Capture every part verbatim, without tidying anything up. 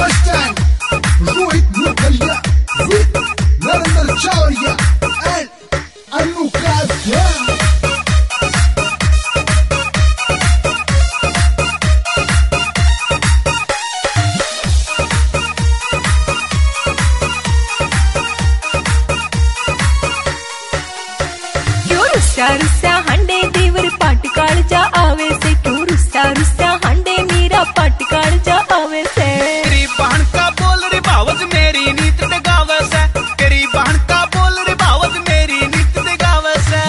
Hashtag Rohit Murkalia with Narendra Chauria and Anuka Dhyan. रुस्सा रुस्सा हंडे देवर पाटकाळ जा आवे से क्यों रुस्सा रुस्सा हंडे मीरा पाटकाळ जा आवे से तेरी बहन का बोल रे भावज मेरी नीत ते गावे से तेरी बहन का बोल रे भावज मेरी नीत ते गावे से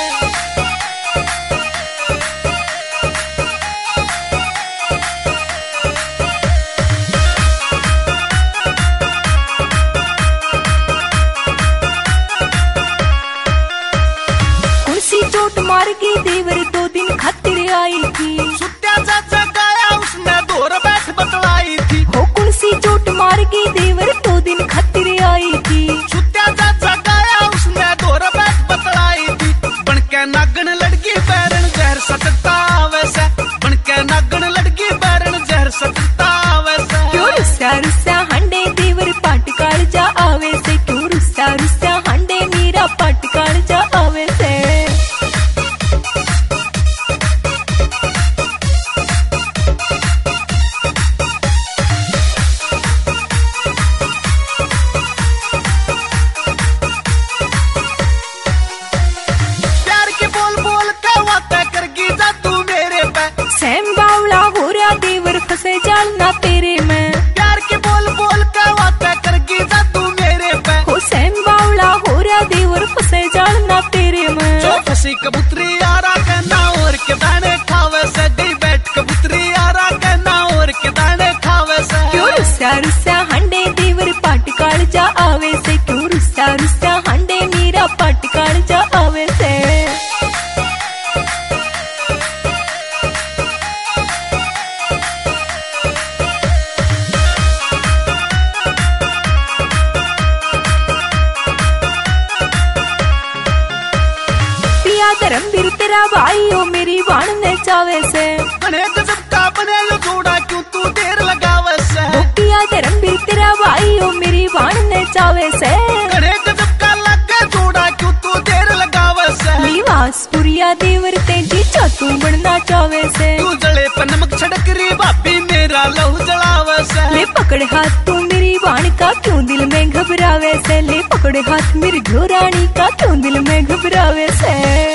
चोट मार के देवर दो दिन खातिर आई थी सुत्या चाचा गाया उसने दौर बैठ बतलाई थी हो कुर्सी चोट मार के देवर दो दिन खातिर आई थी सुत्या चाचा गाया उसने दौर बैठ बतलाई थी बनके नागन लड़की बैरन जहर सटता वैसे बनके नागन लड़की बैरन जहर सटता वैसे क्यों रुस्सा रुस्सा हंडे देवर पाटकाळ जा आवे से क्यों रुस्सा रुस्सा हंडे मीरा पाटकाळ जा आवे से देवर फंसे जाल ना तेरे में प्यार के बोल बोल के बातें करगी जा तू मेरे पे हो सैम बावला हो रहा देवर फंसे जाल ना तेरे में जो फंसी कबूतरी यारा के ना और के दाने खावे से गई बैठ कबूतरी यारा के ना और के दाने खावे से क्यों रुस्सा रुस्सा हंडे देवर पाटकाळ जा आवे से क्यों रुस्सा रुस्सा हंडे मीरा पाटकाळ जा आवे से धर्मवीर तेरा भाई हो मेरी बाण ने चावे से बने गजब का बने लो जोड़ा क्यों तू देर लगावे से पिया धर्मवीर तेरा भाई हो मेरी बाण ने चावे से बने गजब का लगे जोड़ा क्यों तू देर लगावे से निवास पुरिया देवर तेजी तू बनना चावे से तू जले पर नमक छड़क री भाभी मेरा लहू जलावे से ले पकड़े हाथ तू मेरी बाण का क्यों दिल में घबरावे से ले पकड़े हाथ मेरी घोरानी का क्यों दिल में घबरावे से।